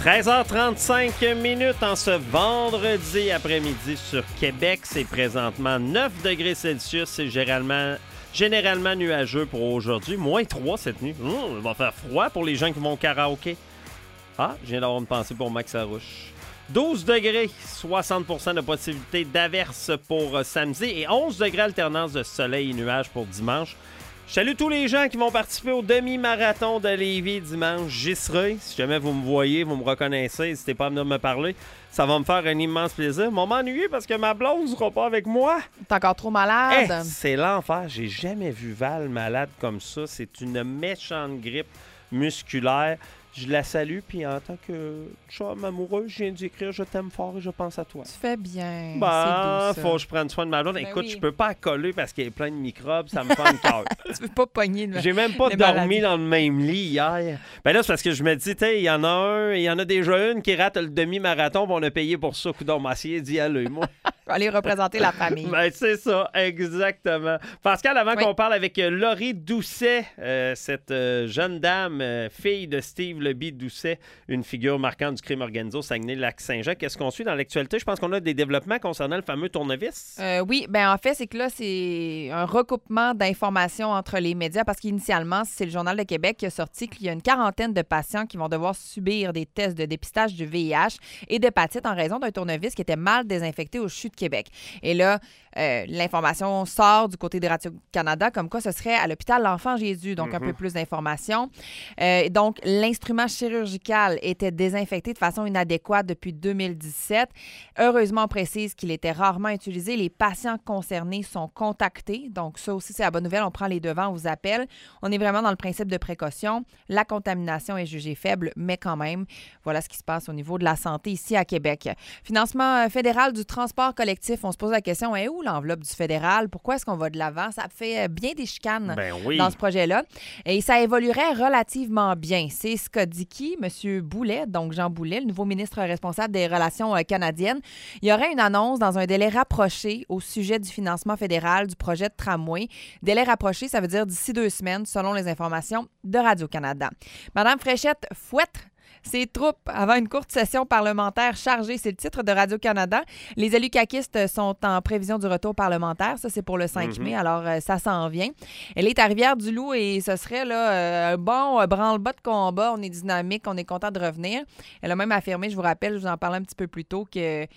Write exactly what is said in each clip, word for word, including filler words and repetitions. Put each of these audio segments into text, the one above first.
treize heures trente-cinq minutes en ce vendredi après-midi sur Québec. C'est présentement neuf degrés Celsius. C'est généralement, généralement nuageux pour aujourd'hui. Moins trois cette nuit. Mmh, il va faire froid pour les gens qui vont au karaoké. Ah, je viens d'avoir une pensée pour Max Arouche. douze degrés, soixante pour cent de possibilité d'averse pour samedi et onze degrés alternance de soleil et nuages pour dimanche. Je salue tous les gens qui vont participer au demi-marathon de Lévis dimanche. J'y serai. Si jamais vous me voyez, vous me reconnaissez, n'hésitez pas à venir me parler. Ça va me faire un immense plaisir. Moi, m'ennuyer parce que ma blonde ne sera pas avec moi. T'es encore trop malade. Hey, c'est l'enfer. J'ai jamais vu Val malade comme ça. C'est une méchante grippe musculaire. Je la salue, puis en tant que chum amoureux, je viens d'écrire « Je t'aime fort et je pense à toi ». Tu fais bien. Bah, c'est doux, faut que je prenne soin de ma blonde. Ben Écoute, oui. je peux pas coller parce qu'il y a plein de microbes, ça me fait un cœur. Tu veux pas pogner le J'ai même pas les dormi maladies. dans le même lit hier. Ben là, c'est parce que je me dis, tu sais, il y en a un, il y en a déjà une qui rate le demi-marathon, puis on a payé pour ça. Coudon, m'a essayé d'y aller, moi. Je vais aller représenter la famille. Ben, c'est ça, exactement. Pascal, avant Oui. qu'on parle avec euh, Laurie Doucet, euh, cette euh, jeune dame, euh, fille de Steve Leby Doucet, une figure marquante du crime organisé au Saguenay-Lac-Saint-Jean. Qu'est-ce qu'on suit dans l'actualité? Je pense qu'on a des développements concernant le fameux tournevis. Euh, oui, ben en fait, c'est que là, c'est un recoupement d'informations entre les médias parce qu'initialement, c'est le Journal de Québec qui a sorti qu'il y a une quarantaine de patients qui vont devoir subir des tests de dépistage du V I H et d'hépatite en raison d'un tournevis qui était mal désinfecté au C H U de Québec. Et là, euh, l'information sort du côté de Radio-Canada comme quoi ce serait à l'hôpital L'Enfant Jésus, donc mm-hmm. un peu plus d'informations. Euh, donc, l'instrument chirurgical était désinfecté de façon inadéquate depuis deux mille dix-sept. Heureusement, on précise qu'il était rarement utilisé. Les patients concernés sont contactés. Donc, ça aussi, c'est la bonne nouvelle. On prend les devants, on vous appelle. On est vraiment dans le principe de précaution. La contamination est jugée faible, mais quand même, voilà ce qui se passe au niveau de la santé ici à Québec. Financement fédéral du transport collectif. On se pose la question, est où l'enveloppe du fédéral? Pourquoi est-ce qu'on va de l'avant? Ça fait bien des chicanes ben oui. dans ce projet-là. Et ça évoluerait relativement bien. C'est ce qu'a dit qui? M. Boulet, donc Jean Boulet, le nouveau ministre responsable des Relations euh, canadiennes. Il y aurait une annonce dans un délai rapproché au sujet du financement fédéral du projet de tramway. Délai rapproché, ça veut dire d'ici deux semaines, selon les informations de Radio-Canada. Madame Fréchette fouette ses troupes avant une courte session parlementaire chargée. C'est le titre de Radio-Canada. Les élus caquistes sont en prévision du retour parlementaire. Ça, c'est pour le cinq mm-hmm. mai, alors euh, ça s'en vient. Elle est à Rivière-du-Loup et ce serait là euh, un bon branle-bas de combat. On est dynamique, on est content de revenir. Elle a même affirmé, je vous rappelle, je vous en parlais un petit peu plus tôt, qu'elle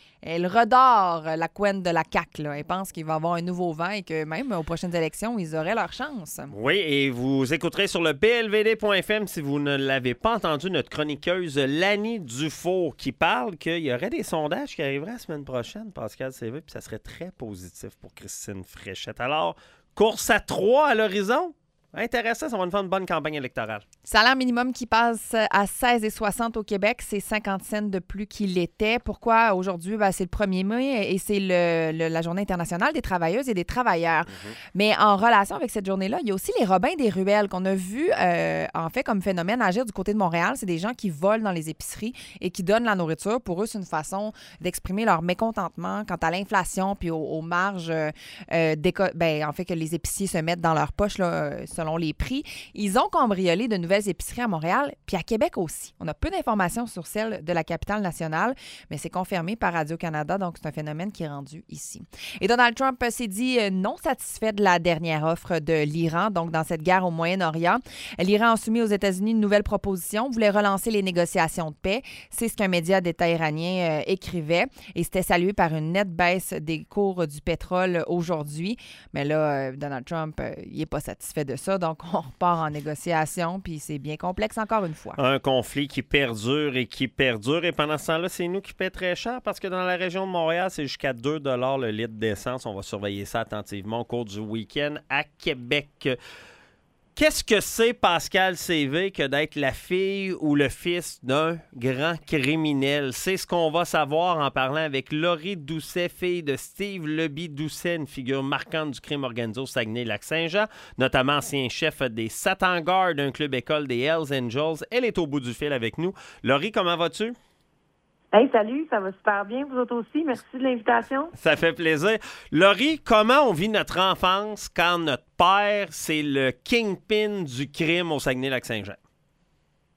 redore la couenne de la C A Q. Là. Elle pense qu'il va y avoir un nouveau vent et que même aux prochaines élections, ils auraient leur chance. Oui, et vous écouterez sur le b l v d point f m si vous ne l'avez pas entendu, notre chroniqueuse Lani Dufour qui parle qu'il y aurait des sondages qui arriveraient la semaine prochaine, Pascal C V, puis ça serait très positif pour Christine Fréchette. Alors, course à trois à l'horizon. Intéressant, ça va nous faire une bonne campagne électorale. Salaire minimum qui passe à seize virgule soixante au Québec, c'est cinquante cents de plus qu'il l'était. Pourquoi aujourd'hui? Ben, c'est le premier mai et c'est le, le, la Journée internationale des travailleuses et des travailleurs. Mm-hmm. Mais en relation avec cette journée-là, il y a aussi les Robins des ruelles qu'on a vu euh, en fait comme phénomène agir du côté de Montréal. C'est des gens qui volent dans les épiceries et qui donnent la nourriture. Pour eux, c'est une façon d'exprimer leur mécontentement quant à l'inflation puis aux, aux marges euh, déco- ben, en fait que les épiciers se mettent dans leur poche là, euh, selon les prix. Ils ont cambriolé de nouvelles épiceries à Montréal, puis à Québec aussi. On a peu d'informations sur celle de la capitale nationale, mais c'est confirmé par Radio-Canada, donc c'est un phénomène qui est rendu ici. Et Donald Trump s'est dit non satisfait de la dernière offre de l'Iran, donc dans cette guerre au Moyen-Orient. L'Iran a soumis aux États-Unis une nouvelle proposition, voulait relancer les négociations de paix. C'est ce qu'un média d'État iranien euh, écrivait, et c'était salué par une nette baisse des cours du pétrole aujourd'hui. Mais là, euh, Donald Trump, euh, il n'est pas satisfait de ça. Donc, on repart en négociation, puis c'est bien complexe encore une fois. Un conflit qui perdure et qui perdure. Et pendant ce temps-là, c'est nous qui paie très cher parce que dans la région de Montréal, c'est jusqu'à deux dollars le litre d'essence. On va surveiller ça attentivement au cours du week-end à Québec. Qu'est-ce que c'est, Pascal C V, que d'être la fille ou le fils d'un grand criminel? C'est ce qu'on va savoir en parlant avec Laurie Doucet, fille de Steve Leby Doucet, une figure marquante du crime organisé au Saguenay-Lac-Saint-Jean, notamment ancien chef des Satan Guard, un club-école des Hells Angels. Elle est au bout du fil avec nous. Laurie, comment vas-tu? Hey, salut, ça va super bien, vous autres aussi. Merci de l'invitation. Ça fait plaisir. Laurie, comment on vit notre enfance quand notre père, c'est le kingpin du crime au Saguenay-Lac-Saint-Jean?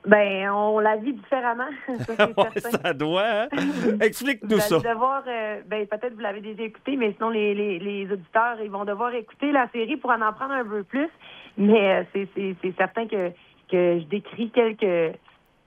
Ben, on la vit différemment. Ça, c'est Ouais, certain. ça doit, hein? Explique-nous Vous ça. allez devoir, euh, ben, peut-être vous l'avez déjà écouté, mais sinon les, les, les auditeurs, ils vont devoir écouter la série pour en en prendre un peu plus. Mais euh, c'est, c'est, c'est certain que, que je décris quelques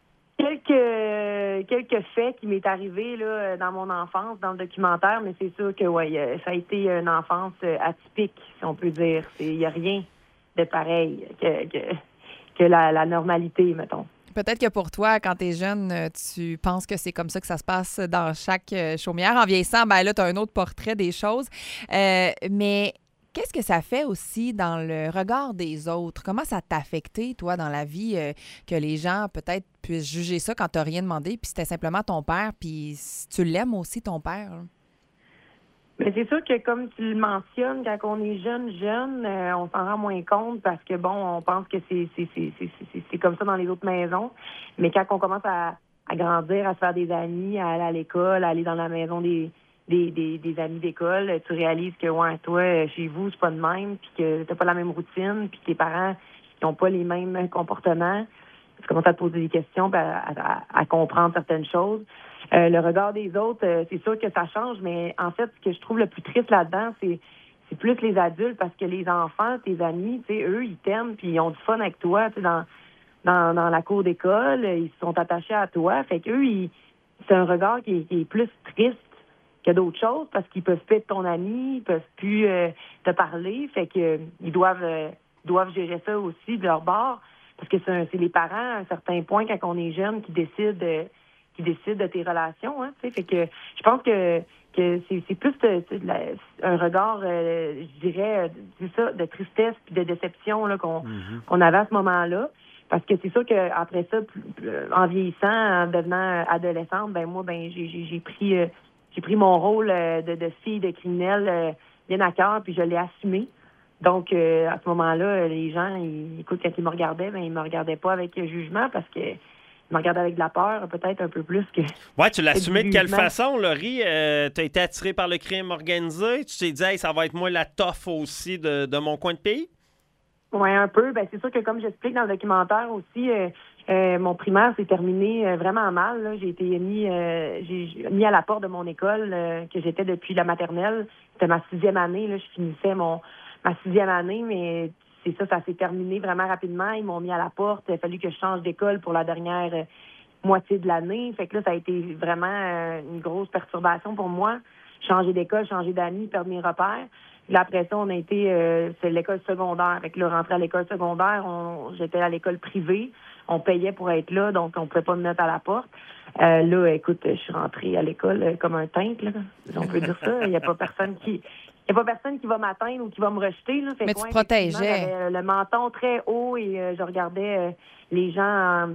quelques quelques faits qui m'est arrivé là dans mon enfance, dans le documentaire, mais c'est sûr que ouais, euh, ça a été une enfance euh, atypique, si on peut dire. Il n'y a rien de pareil que, que, que la, la normalité, mettons. Peut-être que pour toi, quand tu es jeune, euh, tu penses que c'est comme ça que ça se passe dans chaque euh, chaumière. En vieillissant, ben là, tu as un autre portrait des choses. Euh, mais qu'est-ce que ça fait aussi dans le regard des autres? Comment ça t'a affecté, toi, dans la vie, euh, que les gens peut-être puissent juger ça quand tu n'as rien demandé, puis c'était simplement ton père, puis tu l'aimes aussi, ton père? Là? Mais c'est sûr que comme tu le mentionnes, quand on est jeune, jeune, euh, on s'en rend moins compte parce que bon, on pense que c'est c'est, c'est, c'est, c'est, c'est comme ça dans les autres maisons. Mais quand on commence à, à grandir, à se faire des amis, à aller à l'école, à aller dans la maison des des, des, des amis d'école, tu réalises que ouais, toi, chez vous, c'est pas de même, puis que t'as pas la même routine, puis que tes parents n'ont pas les mêmes comportements. Tu commences à te poser des questions, à, à, à comprendre certaines choses. Euh, le regard des autres, euh, c'est sûr que ça change, mais en fait, ce que je trouve le plus triste là-dedans, c'est c'est plus les adultes, parce que les enfants, tes amis, tu sais, eux, ils t'aiment, puis ils ont du fun avec toi, tu sais, dans, dans, dans la cour d'école, ils sont attachés à toi. Fait qu'eux, ils, c'est un regard qui est, qui est plus triste que d'autres choses, parce qu'ils peuvent plus être ton ami, ils peuvent plus euh, te parler. Fait que euh, ils doivent, euh, doivent gérer ça aussi de leur bord, parce que c'est, un, c'est les parents, à un certain point, quand on est jeune, qui décident... Euh, qui décide de tes relations, hein, tu sais, fait que je pense que que c'est, c'est plus de, de la, un regard, euh, je dirais, euh, c'est ça, de tristesse puis de déception là qu'on mm-hmm. qu'on avait à ce moment-là, parce que c'est sûr qu'après ça, plus, plus, en vieillissant, en devenant adolescente, ben moi, ben j'ai j'ai, j'ai pris euh, j'ai pris mon rôle euh, de, de fille de criminelle euh, bien à cœur, puis je l'ai assumé. Donc euh, à ce moment-là, les gens, ils, écoute, quand ils me regardaient, ben ils me regardaient pas avec jugement, parce que je me regardais avec de la peur, peut-être un peu plus que... Ouais, tu l'as assumé de quelle façon, Laurie? Euh, tu as été attiré par le crime organisé? Tu t'es dit, hey, ça va être moi la toffe aussi de, de mon coin de pays? Oui, un peu. Ben, c'est sûr que comme j'explique dans le documentaire aussi, euh, euh, mon primaire s'est terminé euh, vraiment mal. Là. J'ai été mis, euh, j'ai mis à la porte de mon école euh, que j'étais depuis la maternelle. C'était ma sixième année. Là. Je finissais mon ma sixième année, mais... C'est ça, ça s'est terminé vraiment rapidement. Ils m'ont mis à la porte. Il a fallu que je change d'école pour la dernière euh, moitié de l'année. Fait que là, ça a été vraiment euh, une grosse perturbation pour moi. Changer d'école, changer d'amis, perdre mes repères. Puis là, après ça, on a été... Euh, c'est l'école secondaire. Fait que là, rentrer à l'école secondaire, on, j'étais à l'école privée. On payait pour être là, donc on ne pouvait pas me mettre à la porte. Euh, là, écoute, je suis rentrée à l'école euh, comme un timbre, là. On peut dire ça. Il n'y a pas personne qui... Il n'y a pas personne qui va m'atteindre ou qui va me rejeter. Là. Fait Mais que, tu ouais, protégeais. J'avais le menton très haut et euh, je regardais euh, les gens en,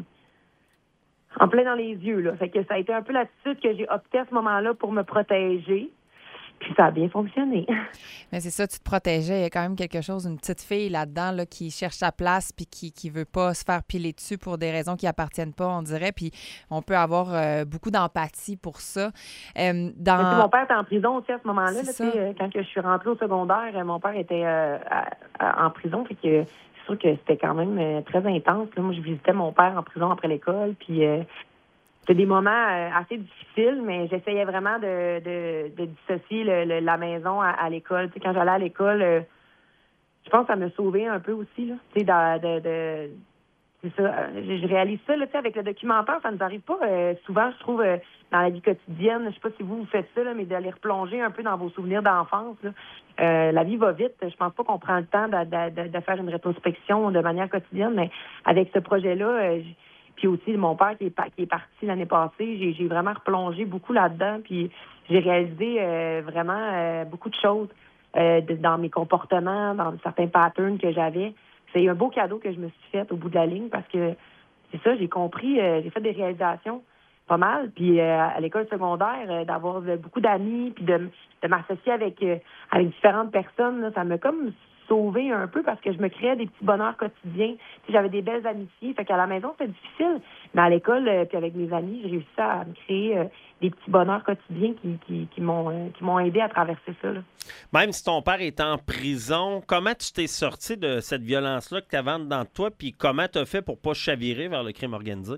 en plein dans les yeux. Là. Fait que ça a été un peu l'attitude que j'ai opté à ce moment-là pour me protéger. Puis ça a bien fonctionné. Mais c'est ça, tu te protégeais. Il y a quand même quelque chose, une petite fille là-dedans là, qui cherche sa place puis qui qui veut pas se faire piler dessus pour des raisons qui appartiennent pas, on dirait. Puis on peut avoir euh, beaucoup d'empathie pour ça. Euh, dans... Mon père était en prison aussi à ce moment-là. Là, euh, quand je suis rentrée au secondaire, mon père était euh, à, à, en prison. Fait que c'est sûr que c'était quand même euh, très intense. Là. Moi, je visitais mon père en prison après l'école. Puis... Euh, C'était des moments euh, assez difficiles, mais j'essayais vraiment de, de, de dissocier le, le, la maison à, à l'école. Tu sais, quand j'allais à l'école, euh, je pense que ça me sauvait un peu aussi. Là. Tu sais, de, de, de, c'est ça. Je, je réalise ça là, tu sais, avec le documentaire, ça nous arrive pas euh, souvent, je trouve, euh, dans la vie quotidienne. Je sais pas si vous, vous faites ça, là, mais d'aller replonger un peu dans vos souvenirs d'enfance. Là. Euh, la vie va vite. Je pense pas qu'on prend le temps de, de, de, de faire une rétrospection de manière quotidienne, mais avec ce projet-là, euh, puis aussi, mon père qui est, qui est parti l'année passée, j'ai, j'ai vraiment replongé beaucoup là-dedans. Puis j'ai réalisé euh, vraiment euh, beaucoup de choses euh, de, dans mes comportements, dans certains patterns que j'avais. C'est un beau cadeau que je me suis fait au bout de la ligne parce que c'est ça, j'ai compris, euh, j'ai fait des réalisations pas mal. Puis euh, à l'école secondaire, euh, d'avoir beaucoup d'amis, puis de, de m'associer avec, euh, avec différentes personnes, là, ça m'a comme sauvée un peu parce que je me créais des petits bonheurs quotidiens. Tu sais, j'avais des belles amitiés. Fait qu'à la maison, c'était difficile. Mais à l'école, euh, puis avec mes amis, j'ai réussi à me créer euh, des petits bonheurs quotidiens qui, qui, qui m'ont euh, qui m'ont aidé à traverser ça, là. Même si ton père est en prison, comment tu t'es sorti de cette violence-là que tu avais dans toi, puis comment tu as fait pour pas chavirer vers le crime organisé?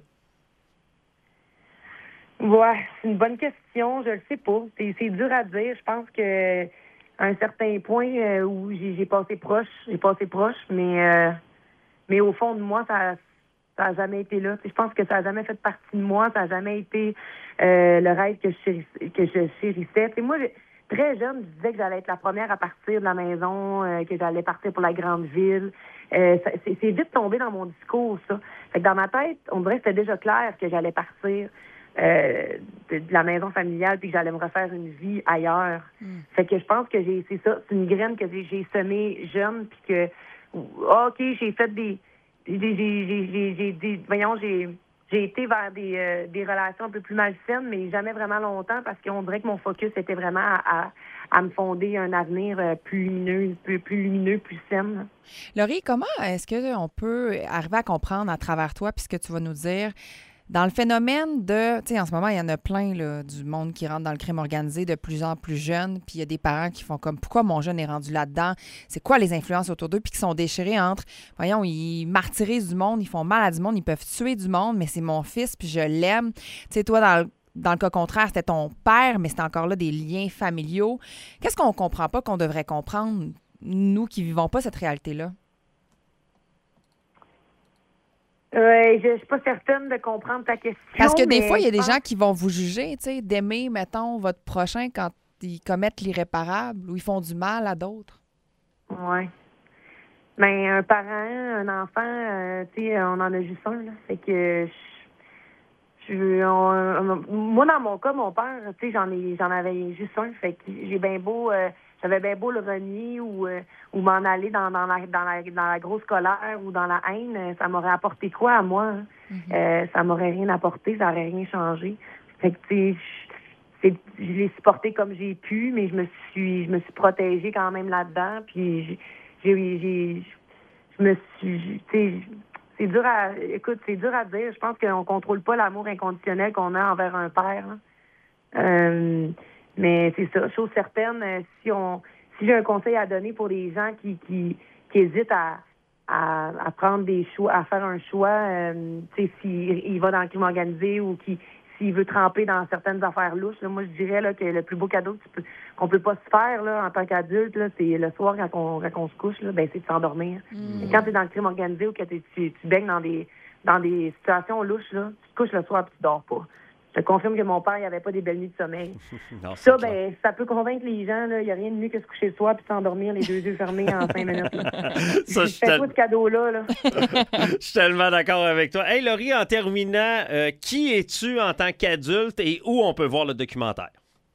Ouais, c'est une bonne question. Je le sais pas. C'est, c'est dur à dire. Je pense que à un certain point euh, où j'ai, j'ai passé proche, j'ai passé proche, mais euh, mais au fond de moi, ça ça a jamais été là. Je pense que ça a jamais fait partie de moi. Ça a jamais été euh, le rêve que je chérissais. Que je chérissais. T'sais, moi, très jeune, je disais que j'allais être la première à partir de la maison, euh, que j'allais partir pour la grande ville. Euh, ça, c'est, c'est vite tombé dans mon discours, ça. Fait que dans ma tête, on dirait que c'était déjà clair que j'allais partir Euh, de, de la maison familiale puis que j'allais me refaire une vie ailleurs. Mm. Fait que je pense que j'ai c'est ça, c'est une graine que j'ai, j'ai semée jeune puis que oh, OK, j'ai fait des j'ai j'ai j'ai j'ai, j'ai des voyons, j'ai j'ai été vers des euh, des relations un peu plus malsaines, mais jamais vraiment longtemps parce qu'on dirait que mon focus était vraiment à, à, à me fonder un avenir plus lumineux, plus, plus lumineux, plus sain. Laurie, comment est-ce qu'on peut arriver à comprendre à travers toi puis ce que tu vas nous dire dans le phénomène de, tu sais, en ce moment, il y en a plein là, du monde qui rentre dans le crime organisé de plus en plus jeunes, puis il y a des parents qui font comme, pourquoi mon jeune est rendu là-dedans? C'est quoi les influences autour d'eux? Puis qui sont déchirés entre, voyons, ils martyrisent du monde, ils font mal à du monde, ils peuvent tuer du monde, mais c'est mon fils, puis je l'aime. Tu sais, toi, dans le Dans le cas contraire, c'était ton père, mais c'est encore là des liens familiaux. Qu'est-ce qu'on comprend pas qu'on devrait comprendre, nous qui vivons pas cette réalité-là? Euh, je ne suis pas certaine de comprendre ta question. Parce que des mais fois, il y a des pense... gens qui vont vous juger, tu sais, d'aimer, mettons, votre prochain quand ils commettent l'irréparable ou ils font du mal à d'autres. Oui. Mais un parent, un enfant, euh, tu sais, on en a juste un, là. Fait que je, je, on, moi, dans mon cas, mon père, tu sais, j'en ai, j'en avais juste un. Fait que j'ai bien beau... Euh, J'avais bien beau le renier ou, euh, ou m'en aller dans, dans, la, dans, la, dans la grosse colère ou dans la haine, ça m'aurait apporté quoi à moi? Hein? Mm-hmm. Euh, ça m'aurait rien apporté, ça n'aurait rien changé. Fait que, tu sais, je, je l'ai supporté comme j'ai pu, mais je me suis je me suis protégée quand même là-dedans. Puis j'ai, j'ai, je me suis, tu sais, c'est dur à, écoute, c'est dur à dire. Je pense qu'on contrôle pas l'amour inconditionnel qu'on a envers un père. Hein? Euh, Mais c'est ça, chose certaine, si on si j'ai un conseil à donner pour les gens qui qui, qui hésitent à, à à prendre des choix, à faire un choix, euh, tu sais, s'il il va dans le crime organisé ou qui s'il veut tremper dans certaines affaires louches, là, moi je dirais là que le plus beau cadeau que tu peux, qu'on peut pas se faire là en tant qu'adulte, là, c'est le soir quand on quand on se couche là, ben c'est de s'endormir. Mm. Et quand tu es dans le crime organisé ou que tu tu baignes dans des dans des situations louches là, tu te couches le soir et tu dors pas. Je te confirme que mon père, il n'y avait pas des belles nuits de sommeil. Non, ça, ben, ça peut convaincre les gens. Il n'y a rien de mieux que se coucher le soir puis s'endormir les deux yeux fermés en cinq minutes. Ça, je fais tel... pas de cadeau-là. Là. Je suis tellement d'accord avec toi. Hey, Laurie, en terminant, euh, qui es-tu en tant qu'adulte et où on peut voir le documentaire?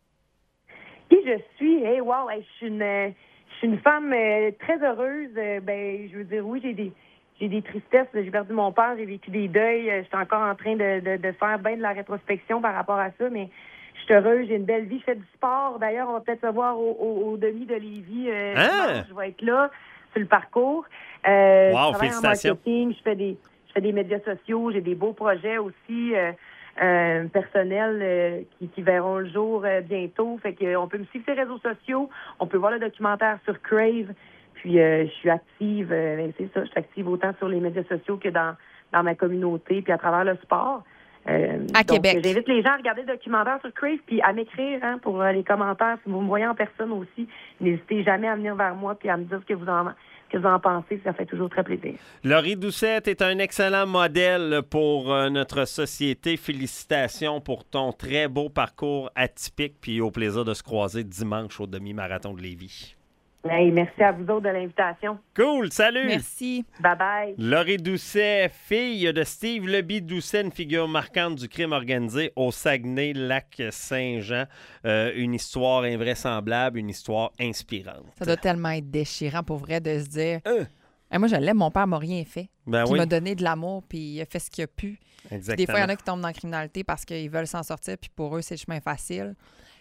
Qui je suis? Hey, wow, hey, je suis une, je suis une femme euh, très heureuse. Euh, ben, je veux dire, oui, j'ai des... J'ai des tristesses, j'ai perdu mon père, j'ai vécu des deuils, je suis encore en train de, de, de faire bien de la rétrospection par rapport à ça, mais je suis heureuse, j'ai une belle vie, je fais du sport. D'ailleurs, on va peut-être se voir au, au, au demi de Lévis. Euh, hein? Je vais être là, sur le parcours. Euh, wow, je travaille félicitations. en marketing, je fais des je fais des médias sociaux, j'ai des beaux projets aussi euh, euh, personnels euh, qui, qui verront le jour euh, bientôt. Fait que on peut me suivre sur les réseaux sociaux, on peut voir le documentaire sur Crave. Puis euh, je suis active, euh, c'est ça, je suis active autant sur les médias sociaux que dans, dans ma communauté, puis à travers le sport. Euh, à donc, Québec. J'invite les gens à regarder le documentaire sur Crave, puis à m'écrire hein, pour euh, les commentaires. Si vous me voyez en personne aussi, n'hésitez jamais à venir vers moi puis à me dire ce que vous en, ce que vous en pensez. Ça fait toujours très plaisir. Laurie Doucette est un excellent modèle pour euh, notre société. Félicitations pour ton très beau parcours atypique, puis au plaisir de se croiser dimanche au demi-marathon de Lévis. Hey, merci à vous autres de l'invitation. Cool, salut! Merci. Bye-bye. Laurie Doucet, fille de Steve Leby Doucet, une figure marquante du crime organisé au Saguenay-Lac-Saint-Jean. Euh, une histoire invraisemblable, une histoire inspirante. Ça doit tellement être déchirant pour vrai de se dire... Euh. Hey, moi, je l'aime, mon père m'a rien fait. Ben il oui. m'a donné de l'amour, puis il a fait ce qu'il a pu. Exactement. Des fois, il y en a qui tombent dans la criminalité parce qu'ils veulent s'en sortir, puis pour eux, c'est le chemin facile.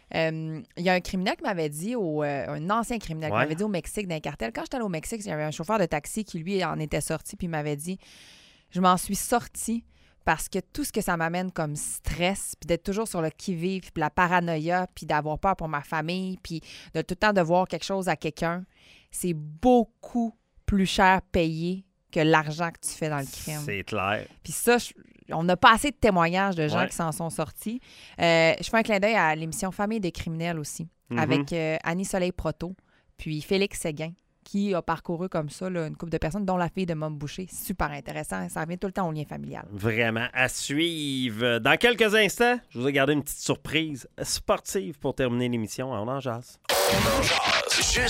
Euh, Il y a un criminel qui m'avait dit, au, euh, un ancien criminel Ouais. qui m'avait dit au Mexique, dans un cartel, quand j'étais allée au Mexique, il y avait un chauffeur de taxi qui, lui, en était sorti, puis il m'avait dit, je m'en suis sorti parce que tout ce que ça m'amène comme stress, puis d'être toujours sur le qui-vive, puis la paranoïa, puis d'avoir peur pour ma famille, puis de tout le temps devoir quelque chose à quelqu'un, c'est beaucoup plus cher payé que l'argent que tu fais dans le crime. C'est clair. Puis ça, je- on n'a pas assez de témoignages de gens Ouais. qui s'en sont sortis. Euh, je fais un clin d'œil à l'émission Famille des criminels aussi, Mhm. avec euh, Annie Soleil-Proto, puis Félix Séguin, qui a parcouru comme ça là, une couple de personnes, dont la fille de Mom Boucher. Super intéressant. Ça revient tout le temps au lien familial. Vraiment à suivre. Dans quelques instants, je vous ai gardé une petite surprise sportive pour terminer l'émission. On en jase. On en jase.